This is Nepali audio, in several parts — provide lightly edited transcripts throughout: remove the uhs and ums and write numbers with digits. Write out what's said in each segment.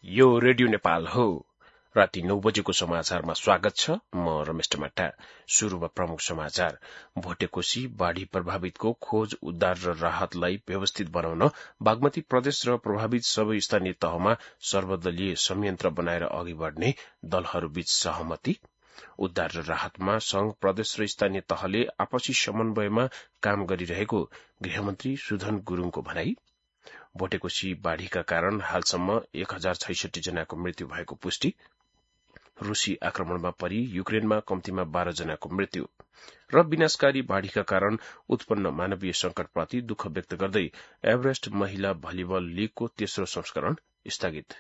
यो रेडियो नेपाल हो। राति 9 बजेको समाचारमा स्वागत छ। म रमेश टमाटा। शुरूमा प्रमुख समाचार। भोटेकोशी बाढ़ी प्रभावितको खोज उद्धार र राहतलाई व्यवस्थित बनाउन बागमती प्रदेश र प्रभावित सबै स्थानीय तहमा सर्वदलीय संयन्त्र बनाएर अघि बढ़ने दलहरूबीच सहमति। उद्धार र राहतमा संघ प्रदेश र स्थानीय तहले आपसी समन्वयमा काम गरिरहेको गृहमन्त्री सुधन गुरूङको भनाई। भोटेकोशी बाढ़ीका कारण हालसम्म 1066 जनाको मृत्यु भएको पुष्टि। रूसी आक्रमणमा परि युक्रेनमा कम्तीमा 12 जनाको मृत्यु र विनाशकारी बाढ़ीका कारण उत्पन्न मानवीय संकटप्रति दुःख व्यक्त गर्दै एभरेस्ट महिला भलिबल लीगको तेस्रो संस्करण स्थगित।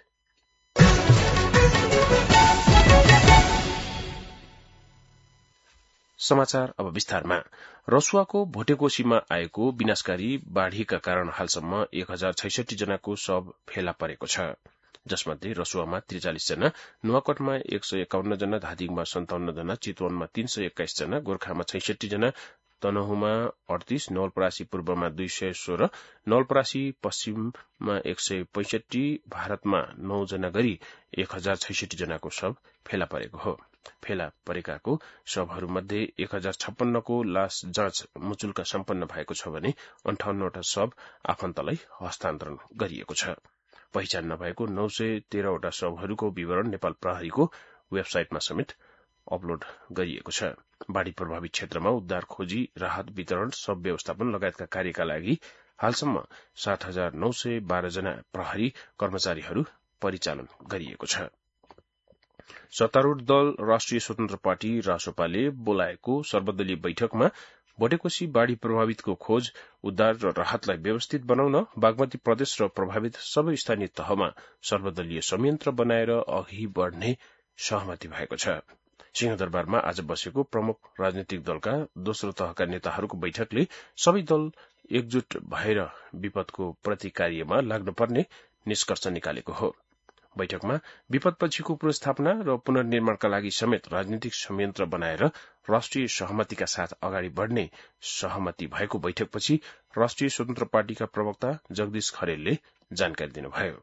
समाचार अब विस्तारमा। रसुवाको भोटेकोशीमा आएको विनाशकारी बाढ़ीका कारण हालसम्म 1066 जनाको शव फेला परेको छ, जसमध्ये रसुवामा 43 जना, नुवाकोटमा 151 जना, धादिङमा 57 जना, चितवनमा 321 जना, गोर्खामा 66 जना, तनहुमा 38, नवलपरासी पूर्वमा 216, नवलपरासी पश्चिममा 165, भारतमा 9 जना गरी 1066 जनाको शव फेला परेको हो। फेला परेकाको शवहरूमध्ये 1056 को लाश जाँच मुचुल्का सम्पन्न भएको छ भने 58 वटा शव आफन्तलाई हस्तान्तरण गरिएको छ। पहिचान नभएको 913 वटा शवहरूको विवरण नेपाल प्रहरीको वेबसाइटमा समेत अपलोड गरिएको छ। बाढ़ी प्रभावित क्षेत्रमा उद्धार, खोजी, राहत वितरण, शव व्यवस्थापन लगायतका कार्यका लागि हालसम्म 70912 जना प्रहरी कर्मचारीहरू परिचालन गरिएको छ। सत्तारूढ़ दल राष्ट्रिय स्वतन्त्र पार्टी रासोपाले बोलाएको सर्वदलीय बैठकमा भोटेकोशी बाढ़ी प्रभावितको खोज, उद्धार र राहतलाई व्यवस्थित बनाउन बागमती प्रदेश र प्रभावित सबै स्थानीय तहमा सर्वदलीय संयन्त्र बनाएर अघि बढ़ने सहमति भएको छ। सिंहदरबारमा आज बसेको प्रमुख राजनीतिक दलका दोस्रो तहका नेताहरूको बैठकले सबै दल एकजुट भएर विपदको प्रतिकार्यमा लाग्नुपर्ने निष्कर्ष निकालेको हो। बैठकमा विपदपछिको पुनर्स्थापना र पुनर्निर्माणका लागि समेत राजनीतिक संयन्त्र बनाएर राष्ट्रिय सहमतिका साथ अगाडि बढ़ने सहमति भएको बैठकपछि राष्ट्रिय स्वतन्त्र पार्टीका प्रवक्ता जगदीश खरेलले जानकारी दिनुभयो।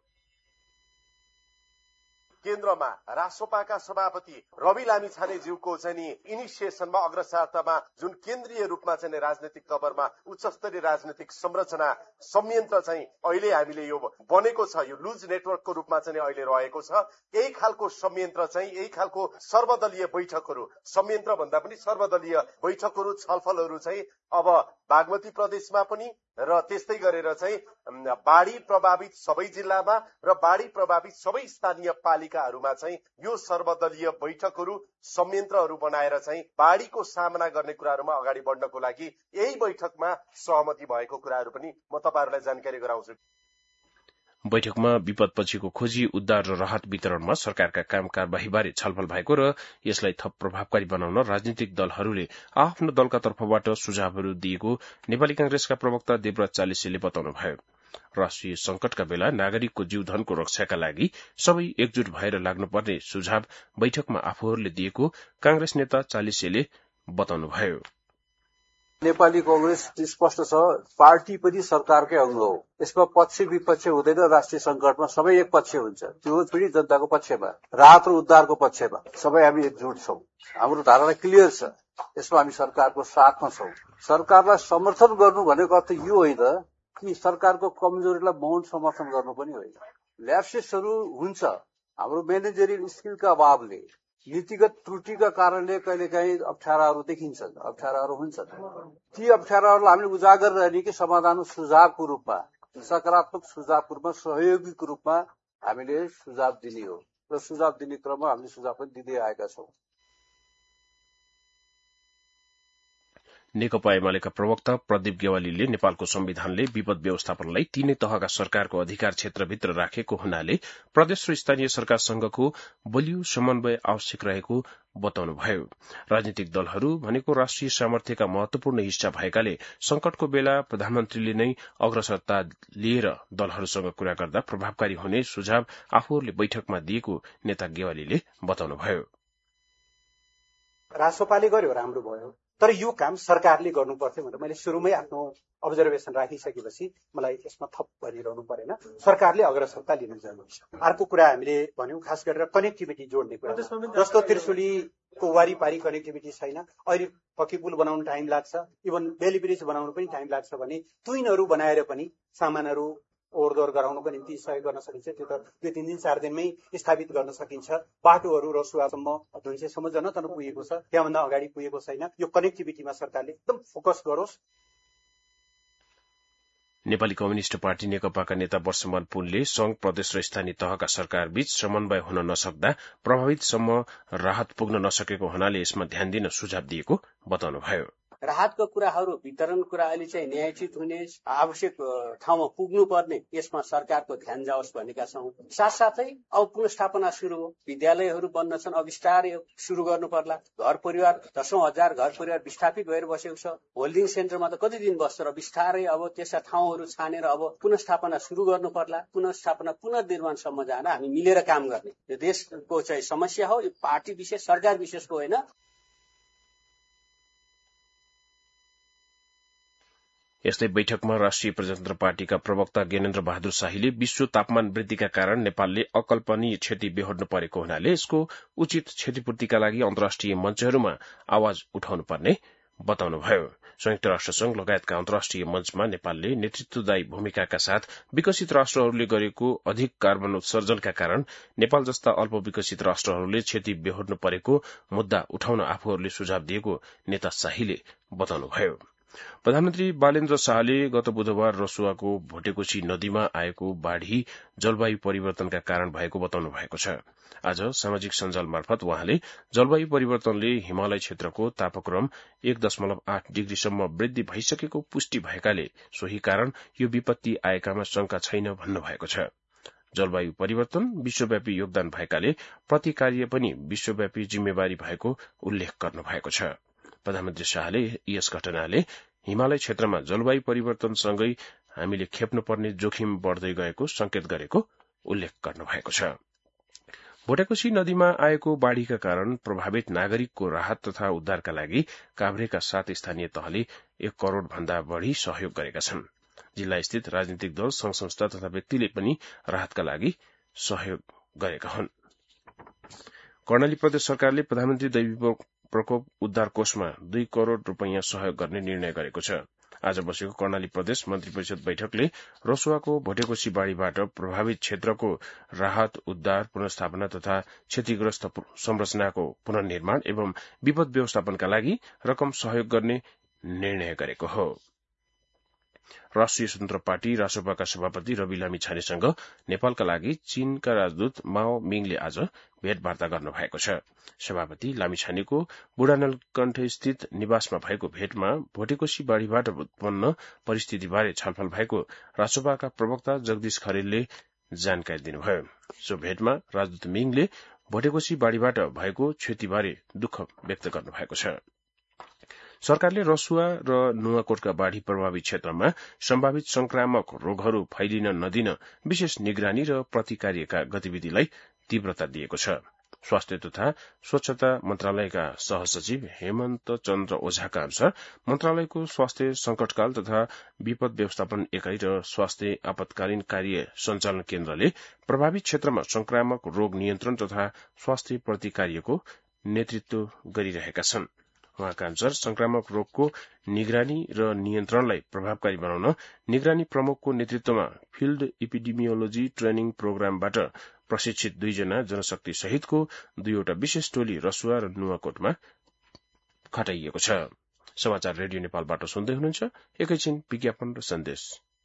केन्द्रमा रासोपाका सभापति रवि लामिछानेज्यूको चाहिँ इनिसिएसनमा अग्रसारतामा जुन केन्द्रीय रूपमा चाहिँ राजनीतिक तवरमा उच्च स्तरीय राजनीतिक संरचना संयन्त्र चाहिँ अहिले हामीले यो बनेको छ। यो लुज नेटवर्कको रूपमा चाहिँ अहिले रहेको छ। यही खालको संयन्त्र चाहिँ यही खालको सर्वदलीय बैठकहरू, संयन्त्र भन्दा पनि सर्वदलीय बैठकहरू, छलफलहरू चाहिँ अब बागमती प्रदेशमा पनि र त्यस्तै गरेर चाहिँ बाढ़ी प्रभावित सबै जिल्लामा र बाढ़ी प्रभावित सबै स्थानीय पालिकाहरूमा चाहिँ यो सर्वदलीय बैठकहरू, संयन्त्रहरू बनाएर चाहिँ बाढ़ीको सामना गर्ने कुराहरूमा अगाडि बढ्नको लागि यही बैठकमा सहमति भएको कुराहरू पनि म तपाईहरुलाई जानकारी गराउँछु। बैठकमा विपदपछिको खोजी, उद्धार र राहत वितरणमा सरकारका काम कारबाहीबारे छलफल भएको र यसलाई थप प्रभावकारी बनाउन राजनीतिक दलहरूले आफ्नो दलका तर्फबाट सुझावहरू दिएको नेपाली कांग्रेसका प्रवक्ता देवराज चालिसेले बताउनुभयो। राष्ट्रिय संकटका बेला नागरिकको जीवधनको रक्षाका लागि सबै एकजुट भएर लाग्नुपर्ने सुझाव बैठकमा आफूहरूले दिएको कांग्रेस नेता चालिसेले बताउनुभयो। नेपाली कांग्रेस स्पष्ट छ, पार्टी पनि सरकारकै अंग हो। यसमा पक्ष विपक्ष हुँदैन। राष्ट्रिय संकटमा सबै एक पक्ष हुन्छ, त्यो पनि जनताको पक्षमा, राहत र उद्धारको पक्षमा सबै हामी एकजुट छौं। हाम्रो धारणा क्लियर छ। यसमा हामी सरकारको साथमा छौं। सरकारलाई समर्थन गर्नु भनेको अर्थ यो होइन कि सरकारको कमजोरीलाई मौन समर्थन गर्नु पनि होइन। ल्याप्सेसहरू हुन्छ। हाम्रो म्यानेजरियल स्किलका अभावले, नीतिगत त्रुटिका कारणले कहिलेकाहीँ अप्ठ्याराहरू देखिन्छन्, अप्ठ्याराहरू हुन्छन्। ती अप्ठ्याराहरूलाई हामीले उजागर गर्ने कि समाधान सुझावको रूपमा, सकारात्मक सुझावको रूपमा, सहयोगीको रूपमा हामीले सुझाव दिने हो र सुझाव दिने क्रममा हामीले सुझाव पनि दिँदै आएका छौं। नेकपा एमालेका प्रवक्ता प्रदीप गेवालीले नेपालको संविधानले विपद व्यवस्थापनलाई तीनै तहका सरकारको अधिकार क्षेत्रभित्र राखेको हुनाले प्रदेश र स्थानीय सरकारसँगको बलियो समन्वय आवश्यक रहेको बताउनुभयो। राजनीतिक दलहरू भनेको राष्ट्रिय सामर्थ्यका महत्वपूर्ण हिस्सा भएकाले संकटको बेला प्रधानमन्त्रीले नै अग्रसरता लिएर दलहरूसँग कुरा गर्दा प्रभावकारी हुने सुझाव आफूहरूले बैठकमा दिएको नेता गेवालीले बताउनुभयो। रासोपाले गर्यो राम्रो भयो, तर यो काम सरकारले गर्नुपर्थ्यो भनेर मैले सुरुमै आफ्नो अब्जर्भेसन राखिसकेपछि मलाई यसमा थप भनिरहनु परेन। सरकारले अग्रसरता लिनु जरुरी छ। अर्को कुरा हामीले भन्यौं खास गरेर कनेक्टिभिटी जोड्ने कुरा, जस्तो त्रिशुलीको वारिपारी कनेक्टिभिटी छैन, अहिले पक्की पुल बनाउन टाइम लाग्छ, इभन बेली ब्रिज बनाउन पनि टाइम लाग्छ भने ट्विनहरू बनाएर पनि सामानहरू ओहोरदोहोर गराउनको निम्ति सहयोग गर्न सकिन्छ। त्यो त 2-3 दिन 4 दिनमै स्थापित गर्न सकिन्छ। बाटोहरू रसुवासम्म धुन्सेसम्म जनतन पुगेको छ, त्यहाँभन्दा अगाडि पुगेको छैन। यो कनेक्टिभिटीमा सरकारले एकदम फोकस गरोस्। नेपाली कम्युनिष्ट पार्टी नेकपाका नेता वर्षमान पुनले संघ प्रदेश र स्थानीय तहका सरकार बीच समन्वय हुन नसक्दा प्रभावितसम्म राहत पुग्न नसकेको हुनाले यसमा ध्यान दिन सुझाव दिएको बताउनुभयो। राहतको कुराहरू वितरण कुरा अहिले चाहिँ न्यायोचित हुने, आवश्यक ठाउँमा पुग्नुपर्ने, यसमा सरकारको ध्यान जाओस् भनेका छौं। साथसाथै अब पुनर्स्थापना सुरु हो, विद्यालयहरू बन्न छन्, अब बिस्तारै सुरु गर्नु पर्ला। घर परिवार 10,000 घर परिवार विस्थापित भएर बसेको छ। होल्डिङ सेन्टरमा त कति दिन बस्छ र बिस्तारै अब त्यस्ता ठाउँहरू छानेर अब पुनर्स्थापना सुरु गर्नु पर्ला। पुनर्स्थापना पुनर्निर्माणसम्म जान हामी मिलेर काम गर्ने, यो देशको चाहिँ समस्या हो। यो पार्टी विशेष सरकार विशेषको होइन। यस्तै बैठकमा राष्ट्रिय प्रजातन्त्र पार्टीका प्रवक्ता ज्ञानेन्द्र बहादुर शाहीले विश्व तापमान वृद्धिका कारण नेपालले अकल्पनीय क्षति बेहोर्नु परेको हुनाले यसको उचित क्षतिपूर्तिका लागि अन्तर्राष्ट्रिय मञ्चहरूमा आवाज उठाउनु पर्ने बताउनुभयो। संयुक्त राष्ट्र संघ लगायतका अन्तर्राष्ट्रिय मञ्चमा नेपालले नेतृत्वदायी भूमिकाका साथ विकसित राष्ट्रहरूले गरेको अधिक कार्बन उत्सर्जनका कारण नेपाल जस्ता अल्प विकसित राष्ट्रहरूले क्षति बेहोर्नु परेको मुद्दा उठाउन आफूहरूले सुझाव दिएको नेता शाहीले बताउनुभयो। प्रधानमन्त्री बालेन्द्र शाहले गत बुधबार रसुवाको भोटेकोशी नदीमा आएको बाढ़ी जलवायु परिवर्तनका कारण भएको बताउनु भएको छ। आज सामाजिक सञ्जाल मार्फत उहाँले जलवायु परिवर्तनले हिमालय क्षेत्रको तापक्रम 1.8 डिग्रीसम्म वृद्धि भइसकेको पुष्टि भएकाले सोही कारण यो विपत्ति आएकामा शंका छैन भन्नुभएको छ। जलवायु परिवर्तन विश्वव्यापी योगदान भएकाले प्रतिकार्य पनि विश्वव्यापी जिम्मेवारी भएको उल्लेख गर्नुभएको छ। प्रधानमन्त्री शाहले यस घटनाले हिमालय क्षेत्रमा जलवायु परिवर्तनसँगै हामीले खेप्नुपर्ने जोखिम बढ़दै गएको संकेत गरेको उल्लेख गर्नुभएको छ। भोटेकोशी नदीमा आएको बाढ़ीका कारण प्रभावित नागरिकको राहत तथा उद्धारका लागि काभ्रेका 7 स्थानीय तहले 1 करोड़ भन्दा बढ़ी सहयोग गरेका छन्। जिल्ला स्थित राजनीतिक दल, संघ संस्था तथा व्यक्तिले पनि राहतका लागि सहयोग गरेका हुन्। कर्णाली प्रदेश सरकारले प्रधानमन्त्री दैवी प्रकोप उद्धार कोषमा 2 करोड़ रूपैयाँ सहयोग गर्ने निर्णय गरेको छ। आज बसेको कर्णाली प्रदेश मन्त्री परिषद बैठकले रसुवाको भोटेकोशी बाढ़ीबाट प्रभावित क्षेत्रको राहत, उद्धार, पुनर्स्थापना तथा क्षतिग्रस्त संरचनाको पुनर्निर्माण एवं विपद व्यवस्थापनका लागि रकम सहयोग गर्ने निर्णय गरेको हो। राष्ट्रिय स्वतन्त्र पार्टी रासोपाका सभापति रवि लामिछानेसँग नेपालका लागि चीनका राजदूत माओ मिङले आज भेटवार्ता गर्नुभएको छ। सभापति लामिछानेको बुढानलकण्ठ स्थित निवासमा भएको भेटमा भोटेकोशी बाढ़ीबाट उत्पन्न परिस्थितिबारे छलफल भएको रासोपाका प्रवक्ता जगदीश खरेलले जानकारी दिनुभयो। सो भेटमा राजदूत मिङले भोटेकोशी बाढ़ीबाट भएको क्षतिबारे दुःख व्यक्त गर्नुभएको छ। सरकारले रसुवा र नुवाकोटका बाढ़ी प्रभावित क्षेत्रमा सम्भावित संक्रामक रोगहरू फैलिन नदिन विशेष निगरानी र प्रतिकार्यका गतिविधिलाई तीव्रता दिएको छ। स्वास्थ्य तथा स्वच्छता मन्त्रालयका सहसचिव हेमन्त चन्द्र ओझाका अनुसार मन्त्रालयको स्वास्थ्य संकटकाल तथा विपद व्यवस्थापन एकाइ र स्वास्थ्य आपतकालीन कार्य सञ्चालन केन्द्रले प्रभावित क्षेत्रमा संक्रामक रोग नियन्त्रण तथा स्वास्थ्य प्रतिकार्यको नेतृत्व गरिरहेका छन्। उहाँका अनुसार संक्रामक रोगको निगरानी र नियन्त्रणलाई प्रभावकारी बनाउन निगरानी प्रमुखको नेतृत्वमा फिल्ड इपिडेमियोलोजी ट्रेनिङ प्रोग्रामबाट प्रशिक्षित 2 जना जनशक्ति सहितको 2वटा विशेष टोली रसुवा र नुवाकोटमा खटाइएको छ। समाचार रेडियो नेपालबाट सुन्दै हुनुहुन्छ। एकैछिन विज्ञापन र सन्देश।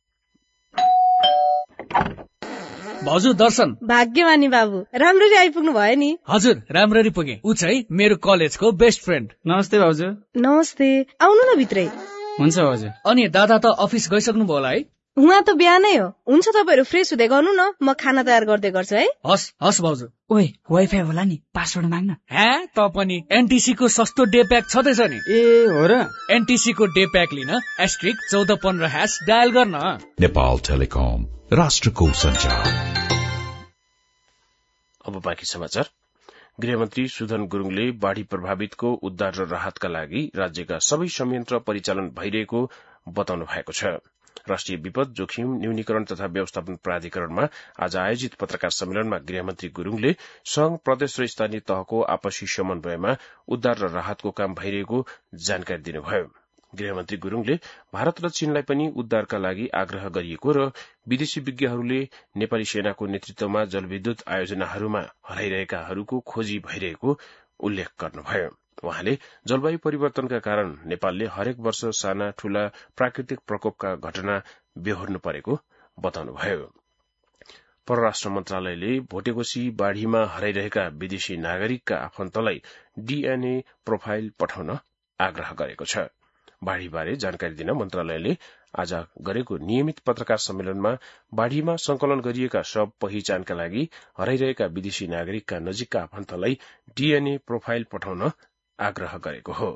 भाउजू दर्शन। भाग्यमानी बाबु, राम्ररी आइपुग्नु भयो नि। हजुर, राम्ररी पुगे। ऊ चाहिँ मेरो कलेजको बेस्ट फ्रेन्ड। नमस्ते भाउजू। नमस्ते, आउनु न भित्रै। हुन्छ भाउजू। अनि दादा त अफिस गइसक्नु भयो होला है? उहाँ त बिहानै हो। हुन्छ, तपाईहरु फ्रेस हुँदै गर्नु न, म खाना तयार गर्दै गर्छु है। हस् हस् भाउजू। ओए, वाइफाई होला नि, पासवर्ड माग्न। हे, त पनि एनटीसी को सस्तो डे प्याक छदैछ नि। ए हो र? एनटीसी को डे प्याक लिन *1415# डायल गर्न। नेपाल टेलिकम, राष्ट्रको सञ्चार। अब बाँकी समाचार। गृहमन्त्री सुधन गुरूङले बाढ़ी प्रभावितको उद्धार र राहतका लागि राज्यका सबै संयन्त्र परिचालन भइरहेको बताउनु भएको छ। राष्ट्रिय विपद जोखिम न्यूनीकरण तथा व्यवस्थापन प्राधिकरणमा आज आयोजित पत्रकार सम्मेलनमा गृहमन्त्री गुरूङले संघ प्रदेश र स्थानीय तहको आपसी समन्वयमा उद्धार र राहतको काम भइरहेको जानकारी दिनुभयो। गृहमन्त्री गुरूङले भारत र चीनलाई पनि उद्धारका लागि आग्रह गरिएको र विदेशी विज्ञहरूले नेपाली सेनाको नेतृत्वमा जलविद्युत आयोजनाहरूमा हराइरहेकाहरूको खोजी भइरहेको उल्लेख गर्नुभयो। उहाँले जलवायु परिवर्तनका कारण नेपालले हरेक वर्ष साना ठूला प्राकृतिक प्रकोपका घटना बेहोर्नु परेको बताउनुभयो। परराष्ट्र मन्त्रालयले भोटेकोशी बाढ़ीमा हराइरहेका विदेशी नागरिकका आफन्तलाई डीएनए प्रोफाइल पठाउन आग्रह गरेको छ। बाढ़ीबारे जानकारी दिन मन्त्रालयले आज गरेको नियमित पत्रकार सम्मेलनमा बाढ़ीमा संकलन गरिएका शव पहिचानका लागि हराइरहेका विदेशी नागरिकका नजिकका आफन्तलाई डीएनए प्रोफाइल पठाउन आग्रह गरेको हो।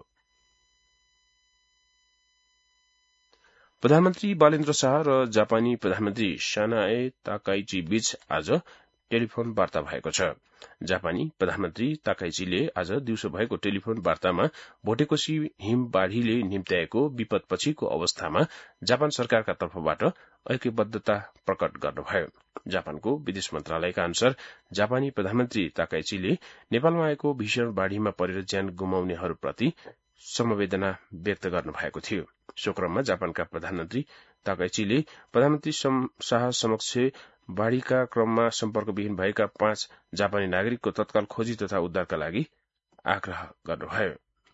प्रधानमन्त्री बालेन्द्र शाह र जापानी प्रधानमन्त्री सानाए ताकाइची बीच आज टेलिफोन वार्ता भएको छ। जापानी प्रधानमन्त्री ताकाइचीले आज दिउँसो भएको टेलिफोन वार्तामा भोटेकोशी हिम बाढ़ीले निम्त्याएको विपदपछिको अवस्थामा जापान सरकारका तर्फबाट ऐक्यबद्धता प्रकट गर्नुभयो। जापानको विदेश मन्त्रालयका अनुसार जापानी प्रधानमन्त्री ताकाइचीले नेपालमा आएको भीषण बाढ़ीमा परेर ज्यान गुमाउनेहरूप्रति समवेदना व्यक्त गर्नुभएको थियो। सो क्रममा जापानका प्रधानमन्त्री ताकाइचीले प्रधानमन्त्री शाह समक्ष बाढ़ीका क्रममा सम्पर्कविहीन भएका 5 जापानी नागरिकको तत्काल खोजी तथा उद्धारका लागि आग्रह गर्नुभयो।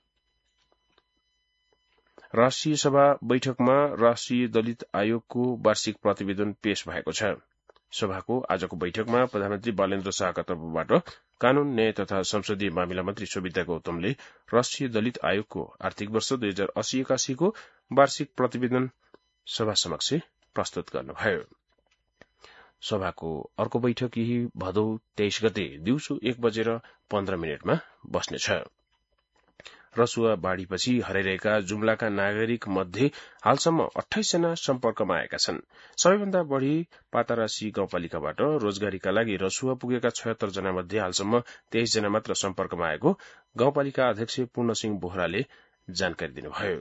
राष्ट्रिय सभा बैठकमा राष्ट्रिय दलित आयोगको वार्षिक प्रतिवेदन पेश भएको छ। सभाको आजको बैठकमा प्रधानमन्त्री बालेन्द्र शाहका तर्फबाट कानून न्याय तथा संसदीय मामिला मन्त्री सुविता गौतमले राष्ट्रिय दलित आयोगको आर्थिक वर्ष 2080-81 को वार्षिक प्रतिवेदन सभा समक्ष प्रस्तुत गर्नुभयो। सभाको अर्को बैठक यही भदौ 23 गते दिउँसो 1:15 बस्नेछ। रसुवा बाढ़ीपछि हराइरहेका जुम्लाका नागरिक मध्ये हालसम्म 28 जना सम्पर्कमा आएका छन्। सबैभन्दा बढ़ी पातारासी गाउँपालिकाबाट रोजगारीका लागि रसुवा पुगेका 76 जना मध्ये हालसम्म 23 जना मात्र सम्पर्कमा आएको गाउँपालिका अध्यक्ष पूर्णसिंह बोहराले जानकारी दिनुभयो।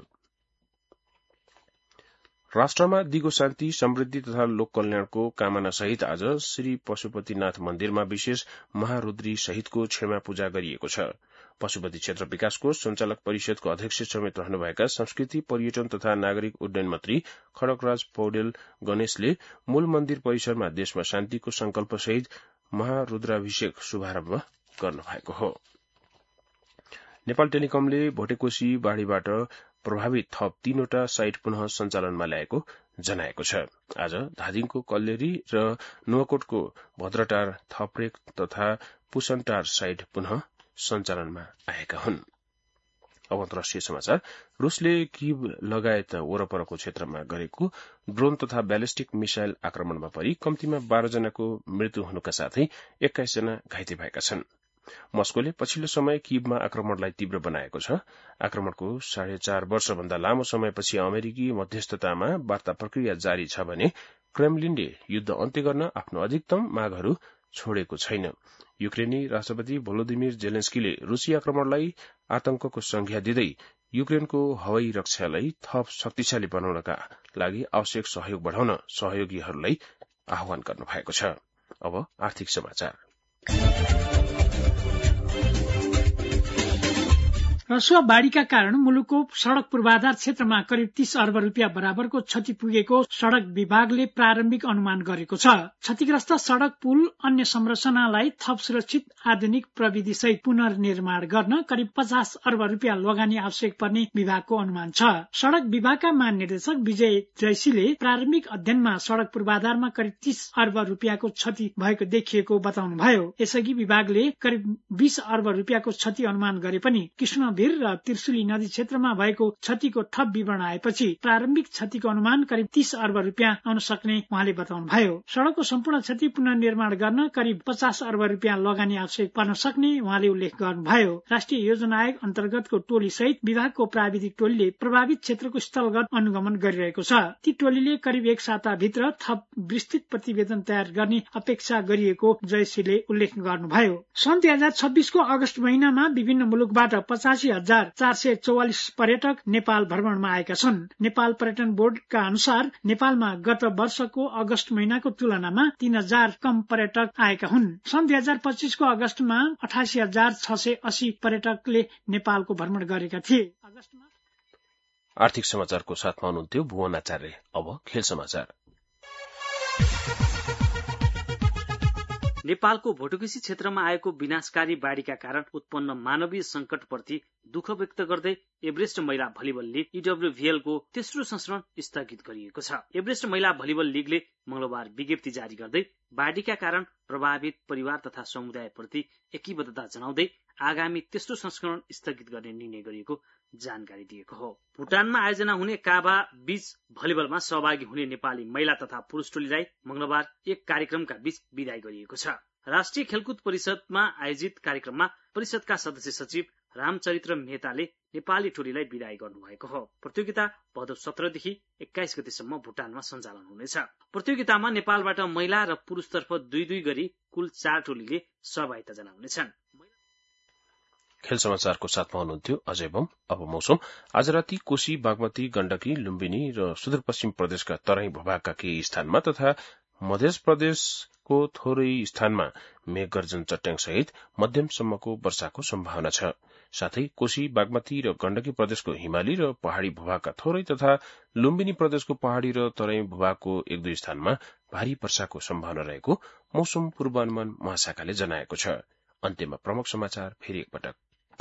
राष्ट्रमा दिगो शान्ति समृद्धि तथा लोक कल्याणको कामना सहित आज श्री पशुपतिनाथ मन्दिरमा विशेष महारुद्री सहितको क्षमा पूजा गरिएको छ। पशुपति क्षेत्र विकासको संचालक परिषदको अध्यक्ष समेत रहनुभएका संस्कृति पर्यटन तथा नागरिक उड्डयन मन्त्री खड्गराज पौडेल गणेशले मूल मन्दिर परिसरमा देशमा शान्तिको संकल्प सहित महारुद्राभिषेक शुभारम्भ गर्नुभएको हो। नेपाल टेलिकमले भोटेकोशी बाढ़ीबाट प्रभावित थप 3वटा साइट पुनः सञ्चालनमा ल्याएको जनाएको छ। आज धादिङको कल्लेरी र नुवाकोटको भद्रटार थप्रेक तथा पुसनटार साइट पुनः सञ्चालनमा आएका हुन्। अब अन्तर्राष्ट्रिय समाचार। रूसले कीव लगायत वरपरको क्षेत्रमा गरेको ड्रोन तथा ब्यालिस्टिक मिसाइल आक्रमणमा परि कम्तीमा 12 जनाको मृत्यु हुनुका साथै 21 जना घाइते भएका छन्। मस्कोले पछिल्लो समय कीवमा आक्रमणलाई तीव्र बनाएको छ। आक्रमणको 4.5 वर्षभन्दा लामो समयपछि अमेरिकी मध्यस्थतामा वार्ता प्रक्रिया जारी छ भने क्रेमलिनले युद्ध अन्त्य गर्न आफ्नो अधिकतम मागहरू छोडेको छैन। युक्रेनी राष्ट्रपति भोलोदिमिर जेलेन्स्कीले रूसी आक्रमणलाई आतंकको संज्ञा दिँदै युक्रेनको हवाई रक्षालाई थप शक्तिशाली बनाउनका लागि आवश्यक सहयोग बढ़ाउन सहयोगीहरूलाई आह्वान गर्नुभएको छ। अब आर्थिक समाचार। रसुवा बाढ़ीका कारण मुलुकको सड़क पूर्वाधार क्षेत्रमा करिब 30 अर्ब रुपियाँ बराबरको क्षति पुगेको सड़क विभागले प्रारम्भिक अनुमान गरेको छ। क्षतिग्रस्त सड़क पुल अन्य संरचनालाई थप सुरक्षित आधुनिक प्रविधि सहित पुनर्निर्माण गर्न करिब 50 अर्ब रुपियाँ लगानी आवश्यक पर्ने विभागको अनुमान छ। सड़क विभागका महानिर्देशक विजय जयसीले प्रारम्भिक अध्ययनमा सड़क पूर्वाधारमा करिब 30 अर्ब रुपियाँको क्षति भएको देखिएको बताउनुभयो। यसअघि विभागले करिब 20 अर्ब रुपियाँको क्षति अनुमान गरे पनि कृष्ण कवीर र त्रिशुली नदी क्षेत्रमा भएको क्षतिको थप विवरण आएपछि प्रारम्भिक क्षतिको अनुमान करिब 30 अर्ब रुपियाँ आउन सक्ने उहाँले बताउनुभयो। सड़कको सम्पूर्ण क्षति पुनर्निर्माण गर्न करिब 50 अर्ब रुपियाँ लगानी आवश्यक पर्न सक्ने उहाँले उल्लेख गर्नुभयो। राष्ट्रिय योजना आयोग अन्तर्गतको टोली सहित विभागको प्राविधिक टोलीले प्रभावित क्षेत्रको स्थलगत अनुगमन गरिरहेको छ। ती टोलीले करिब 1 साताभित्र थप विस्तृत प्रतिवेदन तयार गर्ने अपेक्षा गरिएको जयश्रीले उल्लेख गर्नुभयो। सन् 2026 को अगस्त महिनामा विभिन्न मुलुकबाट 85,444 पर्यटक नेपाल भ्रमणमा आएका छन्। नेपाल पर्यटन बोर्डका अनुसार नेपालमा गत वर्षको अगस्त महिनाको तुलनामा 3,000 कम पर्यटक आएका हुन्। सन् 2025 को अगस्तमा 88,680 पर्यटकले नेपालको भ्रमण गरेका थिए। आर्थिक समाचारको साथमा हुनुहुन्थ्यो भुवन आचार्य। अब खेल समाचार। नेपालको भोटोकेसी क्षेत्रमा आएको विनाशकारी बाढ़ीका कारण उत्पन्न मानवीय संकटप्रति दुःख व्यक्त गर्दै एभरेस्ट महिला भलिबल लीग EWVL को तेस्रो संस्करण स्थगित गरिएको छ। एभरेस्ट महिला भलिबल लीगले मंगलबार विज्ञप्ति जारी गर्दै बाढ़ीका कारण प्रभावित परिवार तथा समुदायप्रति एकीबद्धता जनाउँदै आगामी तेस्रो संस्करण स्थगित गर्ने निर्णय गरिएको जानकारी दिएको हो। भुटानमा आयोजना हुने काबा बीच भलिबलमा सहभागी हुने नेपाली महिला तथा पुरुष टोलीलाई मंगलबार एक कार्यक्रमका बीच विदाई गरिएको छ। राष्ट्रिय खेलकुद परिषदमा आयोजित कार्यक्रममा परिषदका सदस्य सचिव रामचरित्र मेहताले नेपाली टोलीलाई विदाई गर्नुभएको हो। प्रतियोगिता भदौ 17 देखि 21 गतेसम्म भुटानमा सञ्चालन हुनेछ। प्रतियोगितामा नेपालबाट महिला र पुरुषतर्फ 2-2 गरी कुल 4 टोलीले सहभागिता जनाउनेछन्। खेल समाचारको साथमा हुनुहुन्थ्यो अजय बम। अब मौसम। आज राति कोशी, बागमती, गण्डकी, लुम्बिनी र सुदूरपश्चिम प्रदेशका तराई भूभागका केही स्थानमा तथा मध्य प्रदेशको थोरै स्थानमा मेघ गर्जन चट्याङ सहित मध्यमसम्मको वर्षाको सम्भावना छ। साथै कोशी, बागमती र गण्डकी प्रदेशको हिमाली र पहाड़ी भूभागका थोरै तथा लुम्बिनी प्रदेशको पहाड़ी र तराई भूभागको 1-2 स्थानमा भारी वर्षाको सम्भावना रहेको मौसम पूर्वानुमान महाशाखाले जनाएको छ। अन्त्यमा प्रमुख समाचार फेरि एकपटक।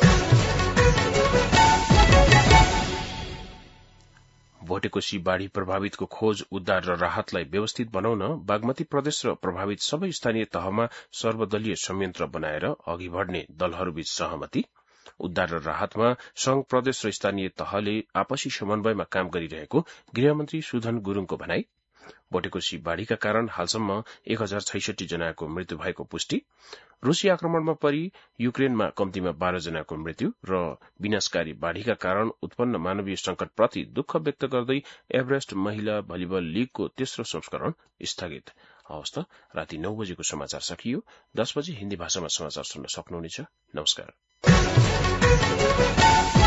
भोटेकोशी बाढ़ी प्रभावितको खोज, उद्धार र राहतलाई व्यवस्थित बनाउन बागमती प्रदेश र प्रभावित सबै स्थानीय तहमा सर्वदलीय संयन्त्र बनाएर अघि बढ़ने दलहरूबीच सहमति। उद्धार र राहतमा संघ, प्रदेश र स्थानीय तहले आपसी समन्वयमा काम गरिरहेको गृहमन्त्री सुधन गुरूङको भनाई। भोटेकोशी बाढ़ीका कारण हालसम्म 1066 जनाको मृत्यु भएको पुष्टि। रूसी आक्रमणमा परि युक्रेनमा कम्तीमा 12 जनाको मृत्यु र विनाशकारी बाढ़ीका कारण उत्पन्न मानवीय संकटप्रति दुःख व्यक्त गर्दै एभरेस्ट महिला भलिबल लीगको तेस्रो संस्करण स्थगित। हवस् त, राति 9 बजेको समाचार सकियो। 10 बजे हिन्दी भाषामा समाचार सुन्न सक्नुहुनेछ। नमस्कार।